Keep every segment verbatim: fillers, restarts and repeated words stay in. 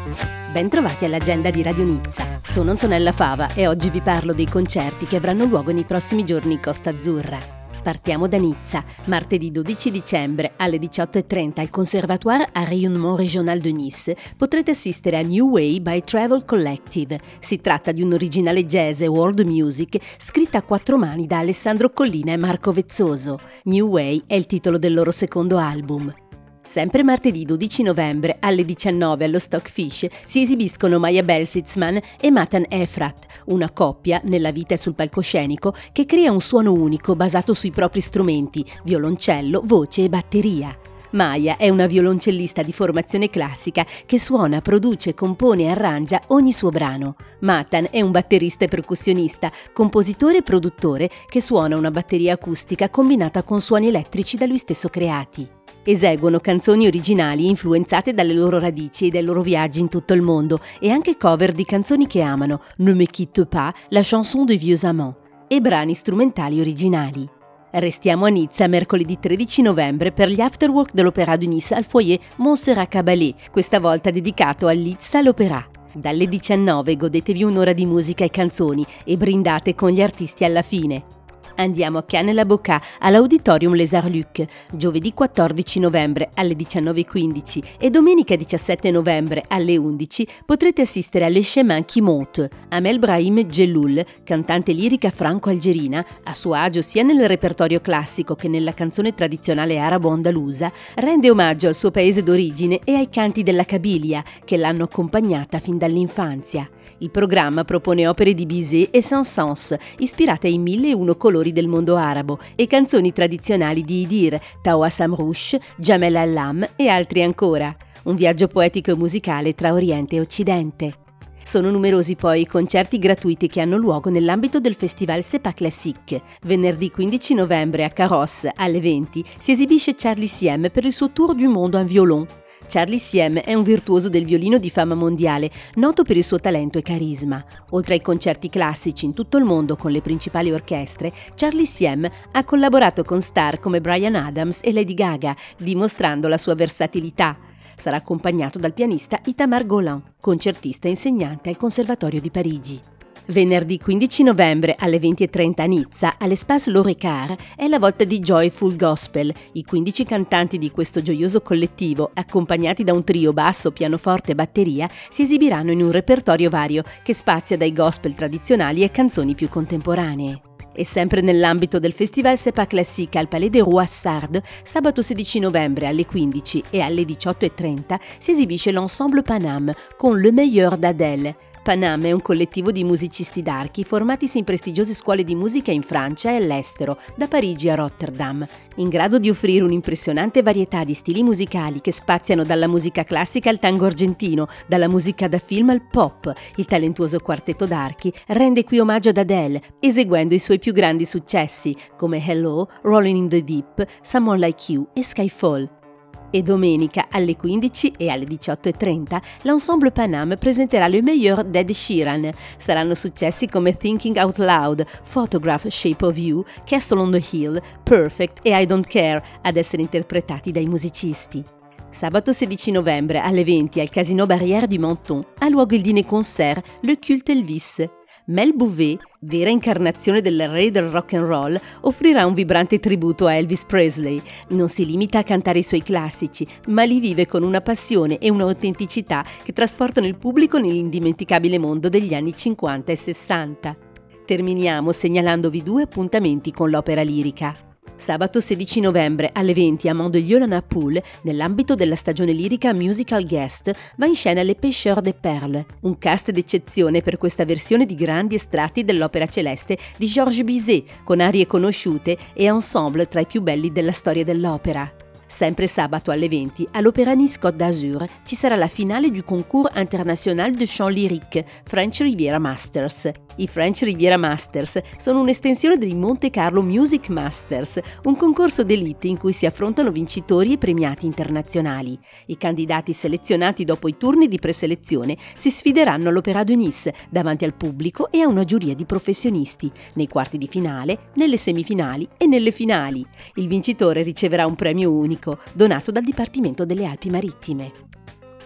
Bentrovati all'agenda di Radio Nizza. Sono Antonella Fava e oggi vi parlo dei concerti che avranno luogo nei prossimi giorni in Costa Azzurra. Partiamo da Nizza. Martedì dodici dicembre alle diciotto e trenta al Conservatoire à Rayonnement Régional de Nice potrete assistere a New Way by Travel Collective. Si tratta di un originale jazz e world music scritta a quattro mani da Alessandro Collina e Marco Vezzoso. New Way è il titolo del loro secondo album. Sempre martedì dodici novembre alle diciannove allo Stockfish si esibiscono Maya Belsitzman e Matan Efrat, una coppia nella vita e sul palcoscenico che crea un suono unico basato sui propri strumenti, violoncello, voce e batteria. Maya è una violoncellista di formazione classica che suona, produce, compone e arrangia ogni suo brano. Matan è un batterista e percussionista, compositore e produttore che suona una batteria acustica combinata con suoni elettrici da lui stesso creati. Eseguono canzoni originali influenzate dalle loro radici e dai loro viaggi in tutto il mondo e anche cover di canzoni che amano, Ne me quitte pas, la chanson des vieux amants, e brani strumentali originali. Restiamo a Nizza mercoledì tredici novembre per gli afterwork dell'Opéra de Nice al foyer Montserrat Caballé, questa volta dedicato all'Hits l'Opéra. Dalle diciannove godetevi un'ora di musica e canzoni e brindate con gli artisti alla fine. Andiamo a Cannes-la-Boca all'Auditorium Les Arts-Luc, giovedì quattordici novembre alle diciannove e quindici e domenica diciassette novembre alle undici potrete assistere alle Chemins qui montent. Amel Brahim Djelloul, cantante lirica franco-algerina, a suo agio sia nel repertorio classico che nella canzone tradizionale arabo-andalusa, rende omaggio al suo paese d'origine e ai canti della Kabilia che l'hanno accompagnata fin dall'infanzia. Il programma propone opere di Bizet e Saint-Saëns, ispirate ai mille e uno colori del mondo arabo, e canzoni tradizionali di Idir, Tawassam Rouch, Jamel Allam e altri ancora. Un viaggio poetico e musicale tra Oriente e Occidente. Sono numerosi poi i concerti gratuiti che hanno luogo nell'ambito del festival C'est pas classique. Venerdì quindici novembre a Carrosse alle venti si esibisce Charlie Siem per il suo Tour du Monde en Violon. Charlie Siem è un virtuoso del violino di fama mondiale, noto per il suo talento e carisma. Oltre ai concerti classici in tutto il mondo con le principali orchestre, Charlie Siem ha collaborato con star come Bryan Adams e Lady Gaga, dimostrando la sua versatilità. Sarà accompagnato dal pianista Itamar Golan, concertista e insegnante al Conservatorio di Parigi. Venerdì quindici novembre alle venti e trenta a Nizza, all'Espace L'Orecar, è la volta di Joyful Gospel. I quindici cantanti di questo gioioso collettivo, accompagnati da un trio basso, pianoforte e batteria, si esibiranno in un repertorio vario che spazia dai gospel tradizionali a canzoni più contemporanee. E sempre nell'ambito del festival C'est pas classique al Palais des Rois Sardes, sabato sedici novembre alle quindici e alle diciotto e trenta si esibisce l'Ensemble Paname con Le Meilleur d'Adèle. Paname è un collettivo di musicisti d'archi formatisi in prestigiose scuole di musica in Francia e all'estero, da Parigi a Rotterdam, in grado di offrire un'impressionante varietà di stili musicali che spaziano dalla musica classica al tango argentino, dalla musica da film al pop. Il talentuoso quartetto d'archi rende qui omaggio ad Adele, eseguendo i suoi più grandi successi, come Hello, Rolling in the Deep, Someone Like You e Skyfall. E domenica alle quindici e alle diciotto e trenta l'Ensemble Paname presenterà Le Meilleur d'Ed Sheeran. Saranno successi come Thinking Out Loud, Photograph, Shape of You, Castle on the Hill, Perfect e I Don't Care ad essere interpretati dai musicisti. Sabato sedici novembre alle venti al Casino Barrière du Menton ha luogo il dîner-concert Le Culte Elvis. Mel Bouvet, vera incarnazione del re del rock and roll, offrirà un vibrante tributo a Elvis Presley. Non si limita a cantare i suoi classici, ma li vive con una passione e un'autenticità che trasportano il pubblico nell'indimenticabile mondo degli anni cinquanta e sessanta. Terminiamo segnalandovi due appuntamenti con l'opera lirica. Sabato sedici novembre alle venti a Mandelieu-la-Napoule, nell'ambito della stagione lirica Musical Guest, va in scena Les Pêcheurs de Perles, un cast d'eccezione per questa versione di grandi estratti dell'opera celeste di Georges Bizet, con arie conosciute e ensemble tra i più belli della storia dell'opera. Sempre sabato alle venti, all'Opéra Nice Côte d'Azur ci sarà la finale du Concours International de Chant Lyrique French Riviera Masters. I French Riviera Masters sono un'estensione dei Monte Carlo Music Masters, un concorso d'élite in cui si affrontano vincitori e premiati internazionali. I candidati selezionati dopo i turni di preselezione si sfideranno all'Opéra de Nice davanti al pubblico e a una giuria di professionisti, nei quarti di finale, nelle semifinali e nelle finali. Il vincitore riceverà un premio unico, donato dal Dipartimento delle Alpi Marittime.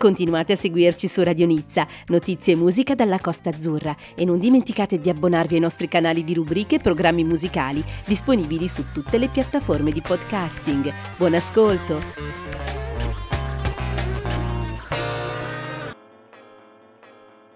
Continuate a seguirci su Radio Nizza, notizie e musica dalla Costa Azzurra, e non dimenticate di abbonarvi ai nostri canali di rubriche e programmi musicali disponibili su tutte le piattaforme di podcasting. Buon ascolto!